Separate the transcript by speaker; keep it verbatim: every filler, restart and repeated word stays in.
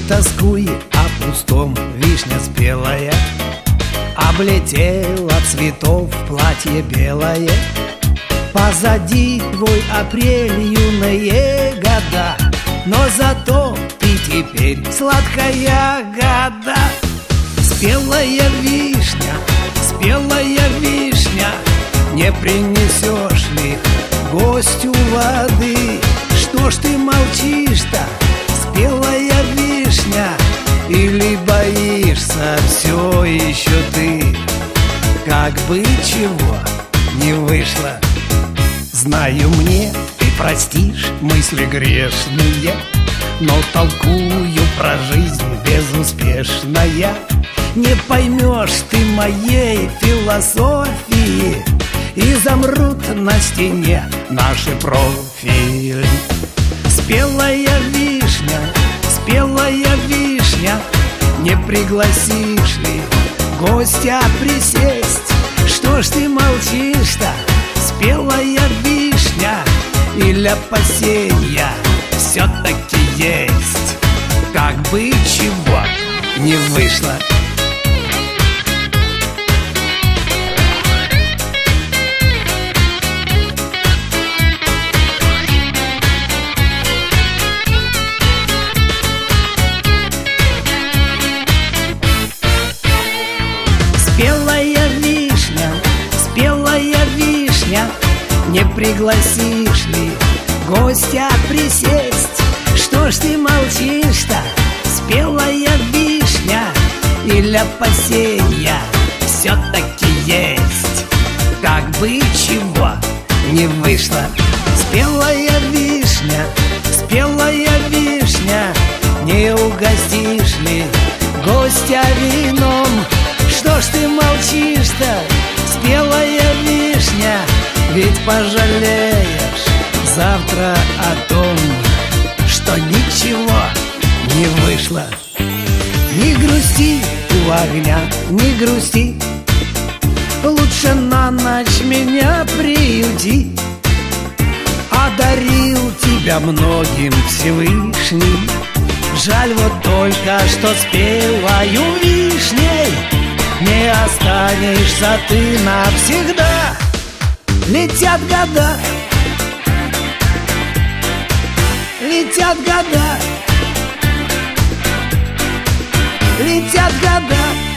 Speaker 1: тоскуй о пустом, вишня спелая облетела цветов платье белое. Позади твой апрель, юные года, но зато ты теперь сладкая года. Спелая вишня, спелая вишня, не принесешь ли гостю воды? Что ж ты молчишь-то, спелая вишня? Или боишься все еще ты? Как бы чего не вышло. Знаю, мне ты простишь мысли грешные, но толкую про жизнь безуспешная. Не поймешь ты моей философии, и замрут на стене наши профили. Спелая вишня, спелая вишня, не пригласишь ли гостя присесть? Что ж ты молчишь-то, спелая вишня? Или опасенья все-таки есть? Как бы чего не вышло. Спелая вишня, спелая вишня, не пригласишь ли гостя присесть? Что ж ты молчишь-то, спелая вишня? Или опасенья все-таки есть? Как бы чего не вышло. Спелая вишня, спелая вишня, не угостишь ли гостя вином? Что ж ты молчишь-то, спелая вишня? Ведь пожалеешь завтра о том, что ничего не вышло. Не грусти у огня, не грусти, лучше на ночь меня приюти. Одарил тебя многим Всевышний, жаль вот только, что спелою вишней не останешься ты навсегда. Летят года, летят года, летят года.